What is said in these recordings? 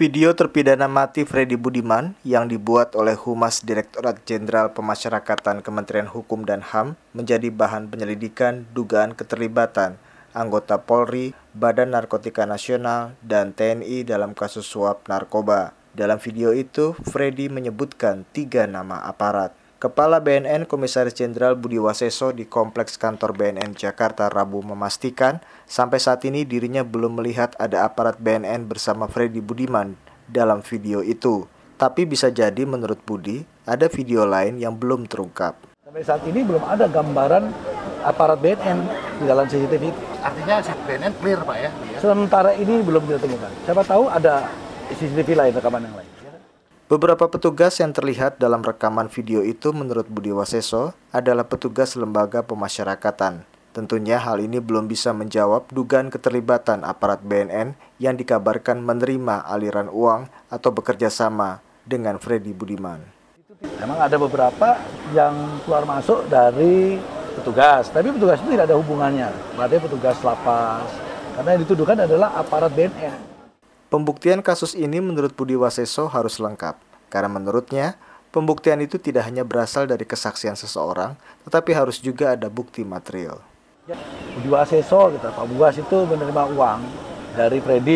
Video terpidana mati Freddy Budiman yang dibuat oleh Humas Direktorat Jenderal Pemasyarakatan Kementerian Hukum dan HAM menjadi bahan penyelidikan dugaan keterlibatan anggota Polri, Badan Narkotika Nasional, dan TNI dalam kasus suap narkoba. Dalam video itu, Freddy menyebutkan 3 nama aparat. Kepala BNN Komisaris Jenderal Budi Waseso di Kompleks Kantor BNN Jakarta Rabu memastikan sampai saat ini dirinya belum melihat ada aparat BNN bersama Freddy Budiman dalam video itu. Tapi bisa jadi menurut Budi ada video lain yang belum terungkap. Sampai saat ini belum ada gambaran aparat BNN di dalam CCTV itu. Artinya BNN clear Pak ya? Sementara ini belum kita temukan. Siapa tahu ada CCTV lain, rekaman yang lain. Beberapa petugas yang terlihat dalam rekaman video itu menurut Budi Waseso adalah petugas lembaga pemasyarakatan. Tentunya hal ini belum bisa menjawab dugaan keterlibatan aparat BNN yang dikabarkan menerima aliran uang atau bekerja sama dengan Freddy Budiman. Memang ada beberapa yang keluar masuk dari petugas, tapi petugas itu tidak ada hubungannya. Berarti petugas lapas, karena yang dituduhkan adalah aparat BNN. Pembuktian kasus ini menurut Budi Waseso harus lengkap, karena menurutnya pembuktian itu tidak hanya berasal dari kesaksian seseorang, tetapi harus juga ada bukti material. Budi Waseso, Pak Buas itu menerima uang dari Freddy,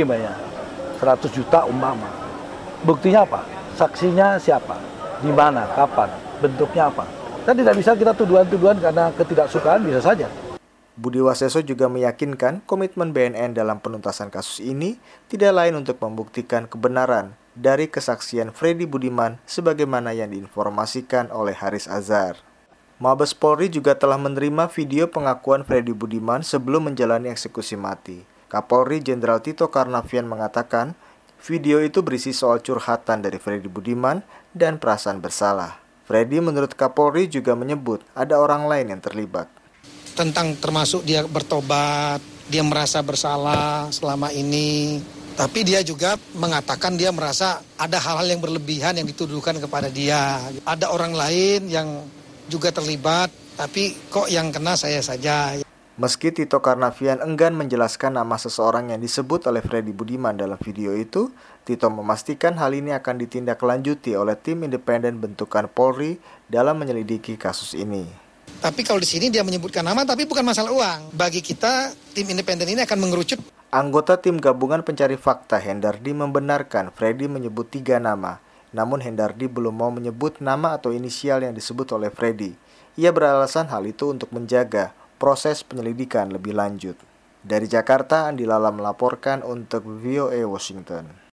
100 juta umpama. Buktinya apa? Saksinya siapa? Di mana? Kapan? Bentuknya apa? Kan tidak bisa kita tuduhan-tuduhan karena ketidaksukaan, bisa saja. Budi Waseso juga meyakinkan komitmen BNN dalam penuntasan kasus ini tidak lain untuk membuktikan kebenaran dari kesaksian Freddy Budiman sebagaimana yang diinformasikan oleh Haris Azhar. Mabes Polri juga telah menerima video pengakuan Freddy Budiman sebelum menjalani eksekusi mati. Kapolri Jenderal Tito Karnavian mengatakan video itu berisi soal curhatan dari Freddy Budiman dan perasaan bersalah. Freddy menurut Kapolri juga menyebut ada orang lain yang terlibat. Tentang termasuk dia bertobat, dia merasa bersalah selama ini. Tapi dia juga mengatakan dia merasa ada hal-hal yang berlebihan yang dituduhkan kepada dia. Ada orang lain yang juga terlibat, tapi kok yang kena saya saja. Meski Tito Karnavian enggan menjelaskan nama seseorang yang disebut oleh Freddy Budiman dalam video itu, Tito memastikan hal ini akan ditindaklanjuti oleh tim independen bentukan Polri dalam menyelidiki kasus ini. Tapi kalau di sini dia menyebutkan nama, tapi bukan masalah uang. Bagi kita, tim independen ini akan mengerucut. Anggota tim gabungan pencari fakta Hendardi membenarkan Freddy menyebut 3 nama. Namun Hendardi belum mau menyebut nama atau inisial yang disebut oleh Freddy. Ia beralasan hal itu untuk menjaga proses penyelidikan lebih lanjut. Dari Jakarta, Andi Lala melaporkan untuk VOA Washington.